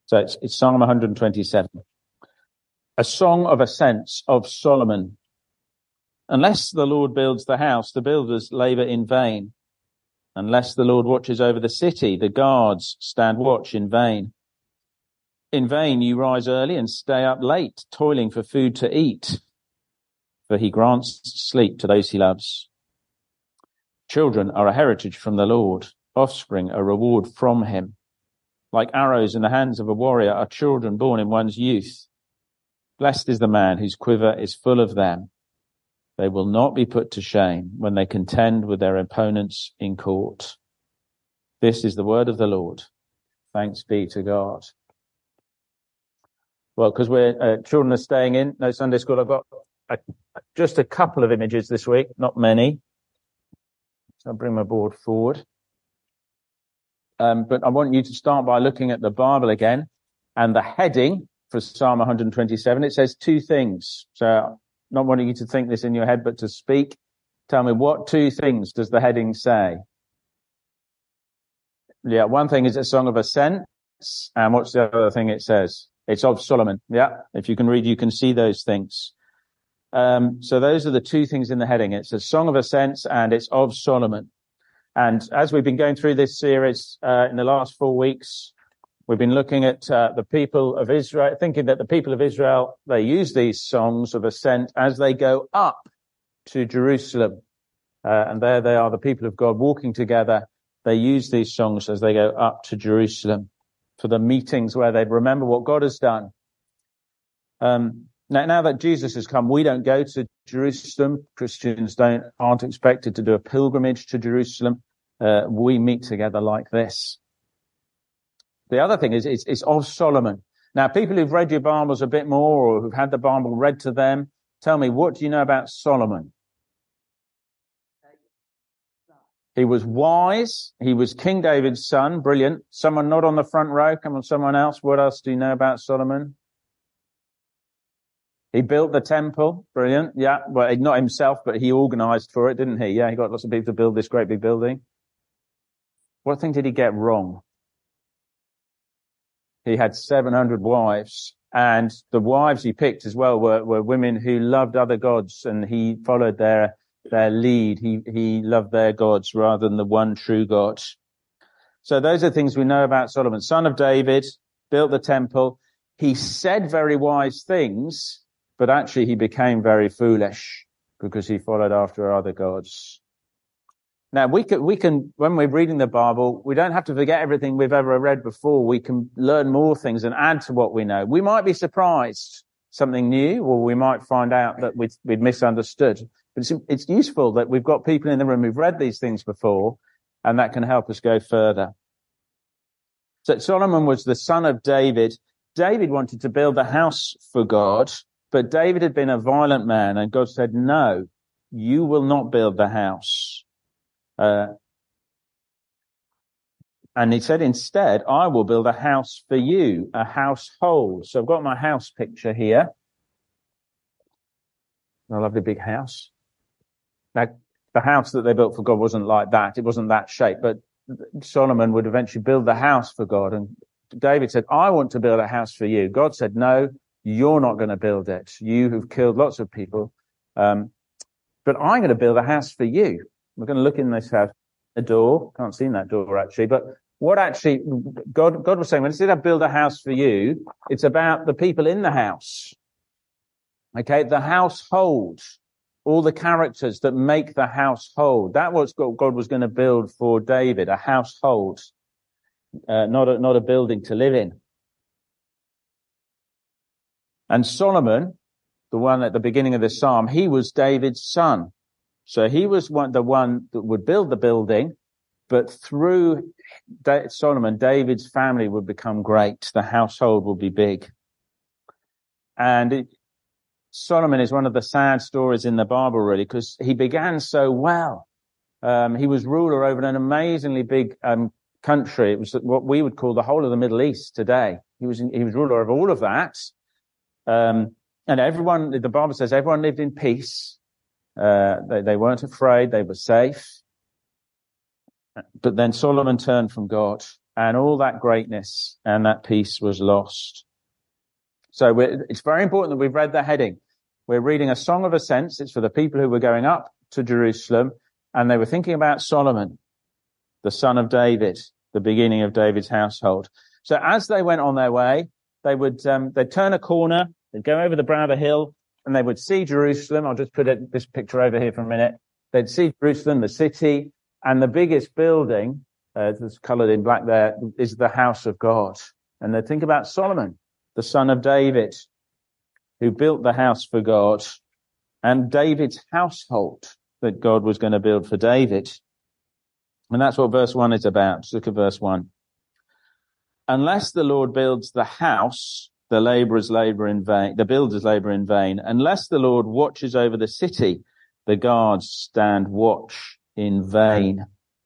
So it's Psalm 127. A song of ascents of Solomon. Unless the Lord builds the house, the builders labor in vain. Unless the Lord watches over the city, the guards stand watch in vain. In vain you rise early and stay up late, toiling for food to eat. For he grants sleep to those he loves. Children are a heritage from the Lord, offspring a reward from him. Like arrows in the hands of a warrior are children born in one's youth. Blessed is the man whose quiver is full of them. They will not be put to shame when they contend with their opponents in court. This is the word of the Lord. Thanks be to God. Well, because we're children are staying in, no Sunday school, I've got just a couple of images this week, not many. So I'll bring my board forward. But I want you to start by looking at the Bible again, and the heading for Psalm 127, it says two things. So not wanting you to think this in your head, but to speak. Tell me, what two things does the heading say? Yeah, one thing is a song of ascents, and what's the other thing it says? It's of Solomon. Yeah, if you can read, you can see those things. So those are the two things in the heading. It's a song of ascents and it's of Solomon. And as we've been going through this series in the last 4 weeks, we've been looking at the people of Israel, thinking that the people of Israel, they use these songs of ascent as they go up to Jerusalem. And there they are, the people of God walking together. They use these songs as they go up to Jerusalem for the meetings where they remember what God has done. Now that Jesus has come, we don't go to Jerusalem. Christians aren't expected to do a pilgrimage to Jerusalem. We meet together like this. The other thing is, it's of Solomon. Now, people who've read your Bibles a bit more or who've had the Bible read to them, tell me, what do you know about Solomon? He was wise. He was King David's son. Brilliant. Someone not on the front row. Come on, someone else. What else do you know about Solomon? He built the temple. Brilliant. Yeah. Well, not himself, but he organized for it, didn't he? Yeah. He got lots of people to build this great big building. What thing did he get wrong? He had 700 wives, and the wives he picked as well were women who loved other gods, and he followed their lead. He loved their gods rather than the one true God. So those are things we know about Solomon. Son of David, built the temple. He said very wise things, but actually he became very foolish because he followed after other gods. Now we can, when we're reading the Bible, we don't have to forget everything we've ever read before. We can learn more things and add to what we know. We might be surprised, something new, or we might find out that we'd misunderstood. But it's useful that we've got people in the room who've read these things before, and that can help us go further. So Solomon was the son of David. David wanted to build a house for God, but David had been a violent man, and God said, no, you will not build the house. And he said, instead, I will build a house for you, a household. So I've got my house picture here. A lovely big house. Now, the house that they built for God wasn't like that. It wasn't that shape, but Solomon would eventually build the house for God. And David said, I want to build a house for you. God said, no, you're not going to build it. You who've killed lots of people. But I'm going to build a house for you. We're going to look in this house, a door. Can't see in that door actually, but what actually God was saying, when he said I build a house for you, it's about the people in the house. Okay, the household, all the characters that make the household. That was what God was going to build for David, a household, not a building to live in. And Solomon, the one at the beginning of the psalm, he was David's son. So he was the one that would build the building, but through Solomon, David's family would become great. The household would be big. And Solomon is one of the sad stories in the Bible, really, because he began so well. He was ruler over an amazingly big country. It was what we would call the whole of the Middle East today. He was ruler over all of that. And everyone, the Bible says, everyone lived in peace. They weren't afraid. They were safe. But then Solomon turned from God and all that greatness and that peace was lost. So it's very important that we've read the heading. We're reading a song of ascents. It's for the people who were going up to Jerusalem, and they were thinking about Solomon, the son of David, the beginning of David's household. So as they went on their way, they'd turn a corner, they'd go over the brow of the hill, and they would see Jerusalem. I'll just put this picture over here for a minute. They'd see Jerusalem, the city, and the biggest building, that's coloured in black there, is the house of God. And they'd think about Solomon, the son of David, who built the house for God, and David's household that God was going to build for David. And that's what verse 1 is about. Just look at verse 1. Unless the Lord builds the house, the labourers labour in vain, the builders labour in vain. Unless the Lord watches over the city, the guards stand watch in vain.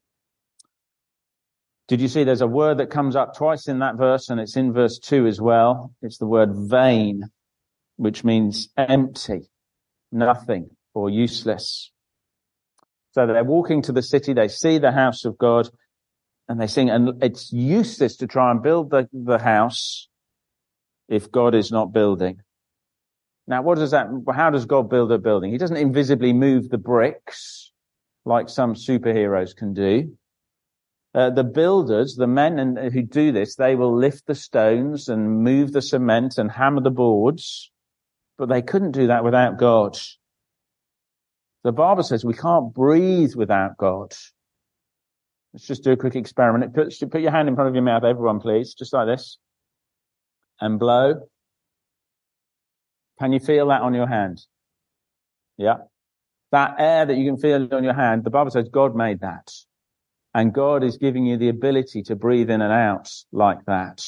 Did you see there's a word that comes up twice in that verse, and it's in verse 2 as well. It's the word vain, which means empty, nothing, or useless. So they're walking to the city, they see the house of God, and they sing, and it's useless to try and build the house if God is not building. Now, how does God build a building? He doesn't invisibly move the bricks like some superheroes can do. The builders, the men who do this, they will lift the stones and move the cement and hammer the boards, but they couldn't do that without God. The Bible says we can't breathe without God. Let's just do a quick experiment. Put your hand in front of your mouth, everyone, please, just like this, and blow. Can you feel that on your hand? Yeah. That air that you can feel on your hand, the Bible says God made that. And God is giving you the ability to breathe in and out like that.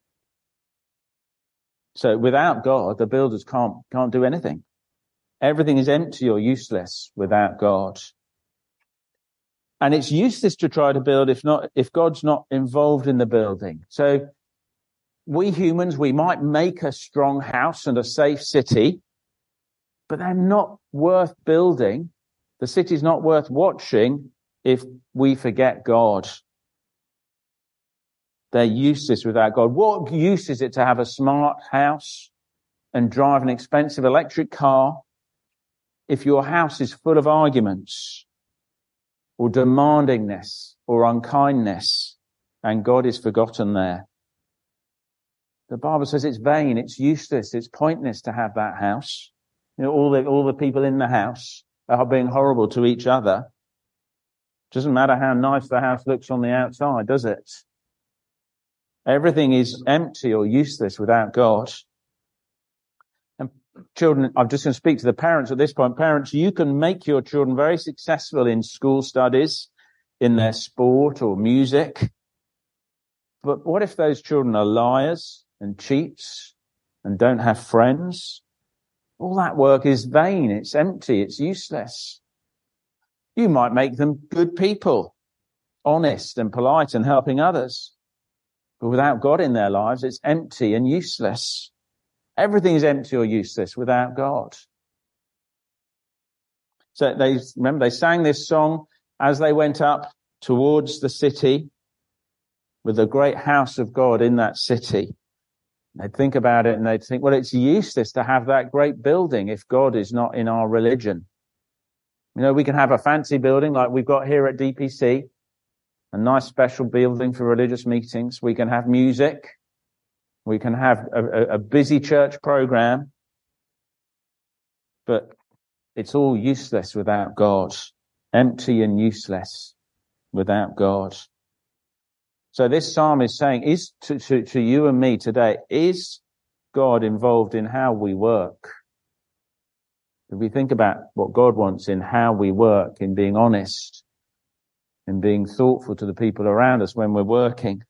So without God, the builders can't do anything. Everything is empty or useless without God. And it's useless to try to build if God's not involved in the building. So we humans, we might make a strong house and a safe city, but they're not worth building. The city's not worth watching if we forget God. They're useless without God. What use is it to have a smart house and drive an expensive electric car if your house is full of arguments or demandingness or unkindness and God is forgotten there? The Bible says it's vain, it's useless, it's pointless to have that house. You know, all the people in the house are being horrible to each other. Doesn't matter how nice the house looks on the outside, does it? Everything is empty or useless without God. And children, I'm just going to speak to the parents at this point. Parents, you can make your children very successful in school studies, in their sport or music. But what if those children are liars and cheats and don't have friends? All that work is vain. It's empty. It's useless. You might make them good people, honest and polite and helping others. But without God in their lives, it's empty and useless. Everything is empty or useless without God. So they sang this song as they went up towards the city with the great house of God in that city. They'd think about it and they'd think, well, it's useless to have that great building if God is not in our religion. You know, we can have a fancy building like we've got here at DPC, a nice special building for religious meetings. We can have music. We can have a busy church program. But it's all useless without God. Empty and useless without God. So this psalm is saying, is to you and me today, is God involved in how we work? If we think about what God wants in how we work, in being honest, in being thoughtful to the people around us when we're working,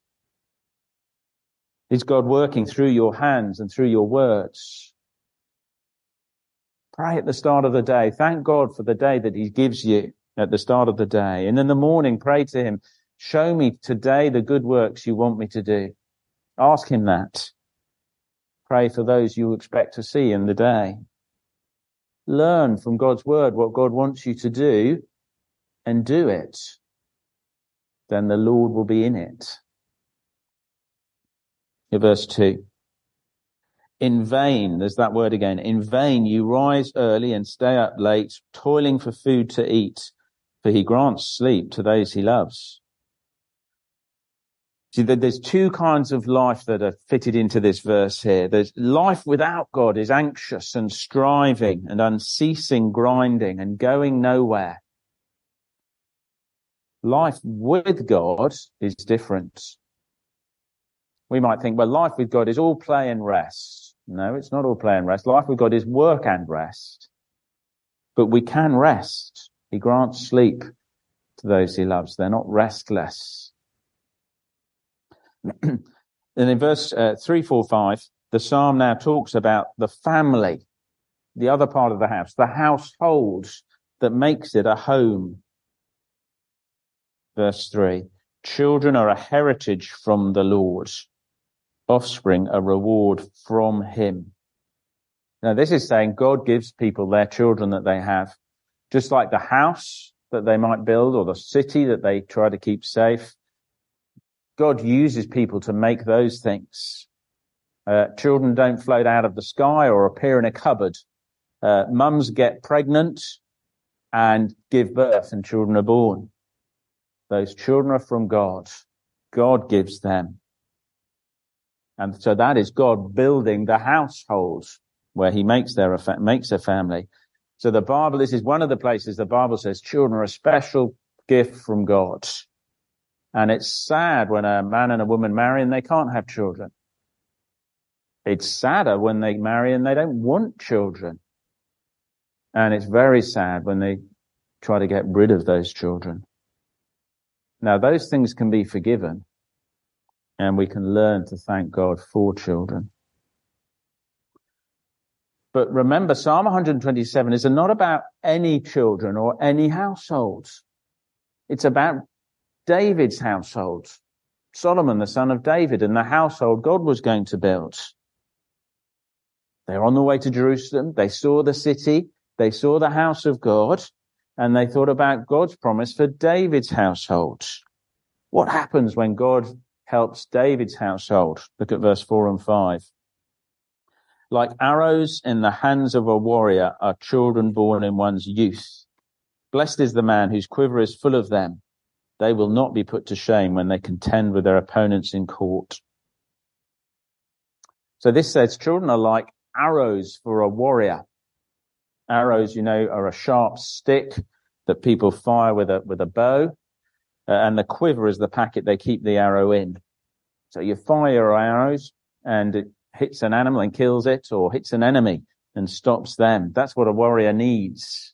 is God working through your hands and through your words? Pray at the start of the day. Thank God for the day that He gives you at the start of the day. And in the morning, pray to Him. Show me today the good works you want me to do. Ask Him that. Pray for those you expect to see in the day. Learn from God's word what God wants you to do and do it. Then the Lord will be in it. In verse 2. In vain, there's that word again. In vain you rise early and stay up late, toiling for food to eat, for he grants sleep to those he loves. See, there's two kinds of life that are fitted into this verse here. There's life without God is anxious and striving and unceasing grinding and going nowhere. Life with God is different. We might think, well, life with God is all play and rest. No, it's not all play and rest. Life with God is work and rest. But we can rest. He grants sleep to those he loves. They're not restless. And in verse 3, 4, 5, the psalm now talks about the family, the other part of the house, the household that makes it a home. Verse 3, children are a heritage from the Lord, offspring a reward from him. Now this is saying God gives people their children that they have, just like the house that they might build or the city that they try to keep safe. God uses people to make those things. Children don't float out of the sky or appear in a cupboard. Mums get pregnant and give birth and children are born. Those children are from God. God gives them. And so that is God building the household where he makes a family. So the Bible, this is one of the places the Bible says children are a special gift from God. And it's sad when a man and a woman marry and they can't have children. It's sadder when they marry and they don't want children. And it's very sad when they try to get rid of those children. Now, those things can be forgiven, and we can learn to thank God for children. But remember, Psalm 127 is not about any children or any households. It's about David's household, Solomon, the son of David, and the household God was going to build. They're on the way to Jerusalem. They saw the city. They saw the house of God, and they thought about God's promise for David's household. What happens when God helps David's household? Look at verse 4 and 5. Like arrows in the hands of a warrior are children born in one's youth. Blessed is the man whose quiver is full of them. They will not be put to shame when they contend with their opponents in court. So this says children are like arrows for a warrior. Arrows, are a sharp stick that people fire with a bow. And the quiver is the packet they keep the arrow in. So you fire your arrows and it hits an animal and kills it, or hits an enemy and stops them. That's what a warrior needs.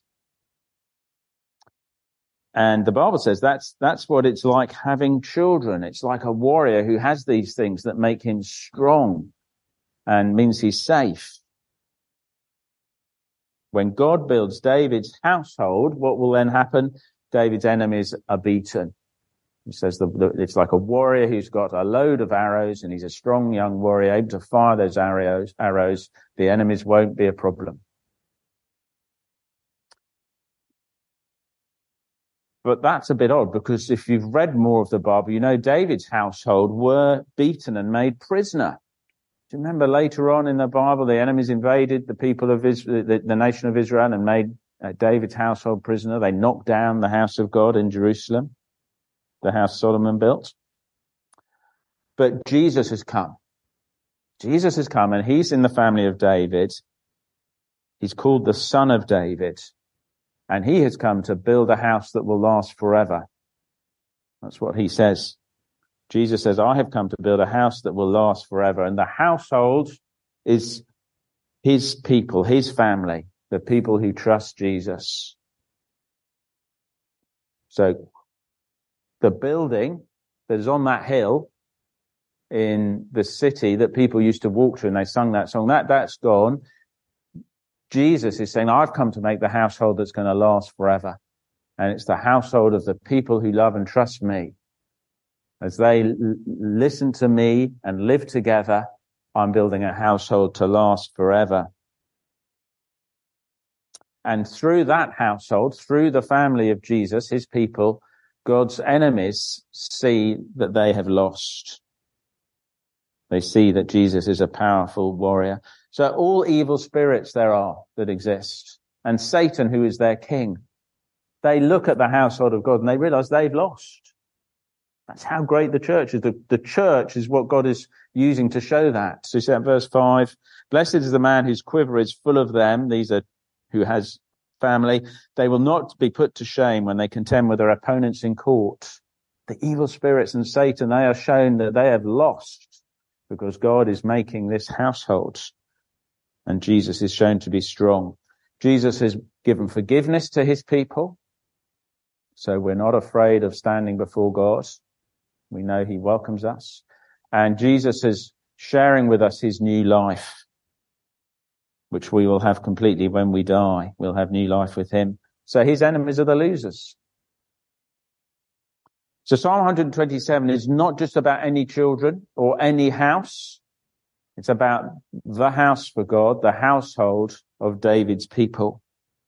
And the Bible says that's what it's like having children. It's like a warrior who has these things that make him strong and means he's safe. When God builds David's household, what will then happen? David's enemies are beaten. He says it's like a warrior who's got a load of arrows and he's a strong young warrior able to fire those arrows. The enemies won't be a problem. But that's a bit odd, because if you've read more of the Bible, David's household were beaten and made prisoner. Do you remember later on in the Bible, the enemies invaded the people of Israel, the nation of Israel, and made David's household prisoner? They knocked down the house of God in Jerusalem, the house Solomon built. But Jesus has come. Jesus has come, and he's in the family of David. He's called the Son of David. And he has come to build a house that will last forever. That's what he says. Jesus says, I have come to build a house that will last forever. And the household is his people, his family, the people who trust Jesus. So the building that is on that hill in the city that people used to walk to, and they sung that song, that's gone. Jesus is saying, I've come to make the household that's going to last forever. And it's the household of the people who love and trust me. As they listen to me and live together, I'm building a household to last forever. And through that household, through the family of Jesus, his people, God's enemies see that they have lost. They see that Jesus is a powerful warrior. So all evil spirits there are that exist, and Satan, who is their king, they look at the household of God and they realize they've lost. That's how great the church is. The church is what God is using to show that. So you see that verse 5, blessed is the man whose quiver is full of them. These are who has family. They will not be put to shame when they contend with their opponents in court. The evil spirits and Satan, they are shown that they have lost because God is making this household and Jesus is shown to be strong. Jesus has given forgiveness to his people. So we're not afraid of standing before God. We know he welcomes us. And Jesus is sharing with us his new life, which we will have completely when we die. We'll have new life with him. So his enemies are the losers. So Psalm 127 is not just about any children or any house. It's about the house for God, the household of David's people.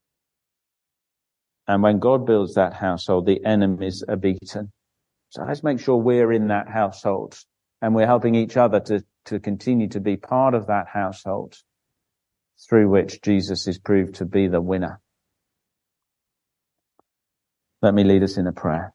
And when God builds that household, the enemies are beaten. So let's make sure we're in that household and we're helping each other to continue to be part of that household through which Jesus is proved to be the winner. Let me lead us in a prayer.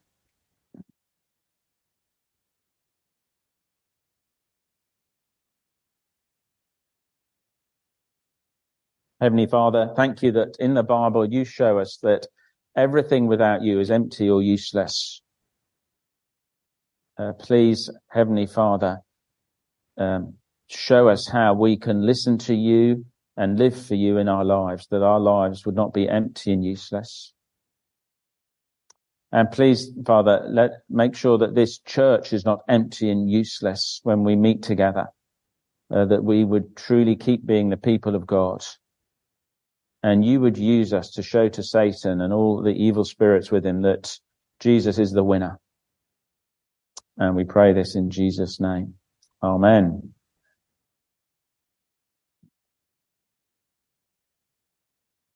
Heavenly Father, thank you that in the Bible you show us that everything without you is empty or useless. Please, Heavenly Father, show us how we can listen to you and live for you in our lives, that our lives would not be empty and useless. And please, Father, make sure that this church is not empty and useless when we meet together, that we would truly keep being the people of God. And you would use us to show to Satan and all the evil spirits with him that Jesus is the winner. And we pray this in Jesus' name. Amen.